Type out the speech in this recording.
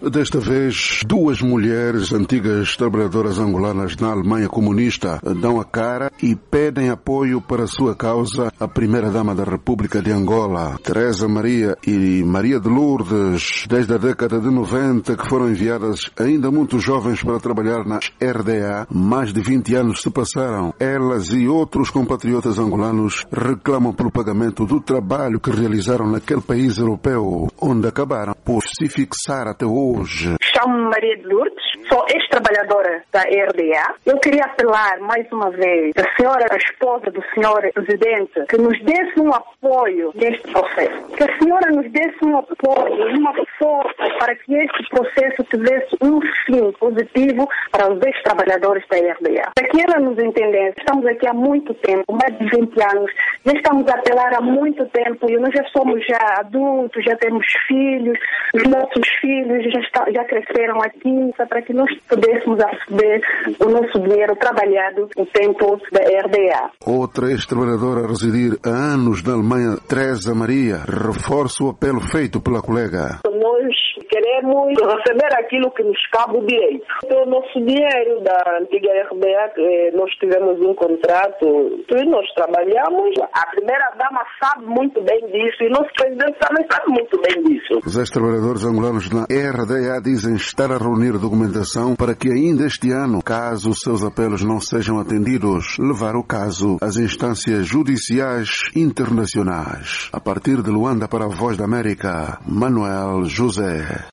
Desta vez, duas mulheres antigas trabalhadoras angolanas na Alemanha comunista dão a cara e pedem apoio para a sua causa a primeira-dama da República de Angola, Teresa Maria e Maria de Lourdes, desde a década de 90, que foram enviadas ainda muito jovens para trabalhar na RDA. Mais de 20 anos se passaram. Elas e outros compatriotas angolanos reclamam pelo pagamento do trabalho que realizaram naquele país europeu, onde acabaram por se fixar até hoje. Chamo-me Maria de Lourdes, sou ex-trabalhadora da RDA. Eu queria apelar mais uma vez à senhora, a esposa do senhor presidente, que nos desse um apoio neste processo. Que a senhora nos desse um apoio, uma força para que este processo tivesse um fim positivo para os ex-trabalhadores da RDA. Para que ela nos entendesse, estamos aqui há muito tempo, mais de 20 anos, já estamos a apelar há muito tempo e nós já somos adultos, já temos filhos, os nossos filhos já cresceram aqui, para que nós pudéssemos receber o nosso dinheiro trabalhado no tempo da RDA. Outra ex-trabalhadora a residir há anos na Alemanha, Teresa Maria, reforça o apelo feito pela colega. Nós queremos receber aquilo que nos cabe o direito. O nosso dinheiro da antiga RDA, que nós tivemos um contrato e nós trabalhamos, a primeira-dama sabe muito bem disso e o nosso presidente também sabe muito bem disso. Os ex-trabalhadores angolanos na RDA dizem estar a reunir documentação para que ainda este ano, caso os seus apelos não sejam atendidos, levar o caso às instâncias judiciais internacionais. A partir de Luanda para a Voz da América, Manuel José.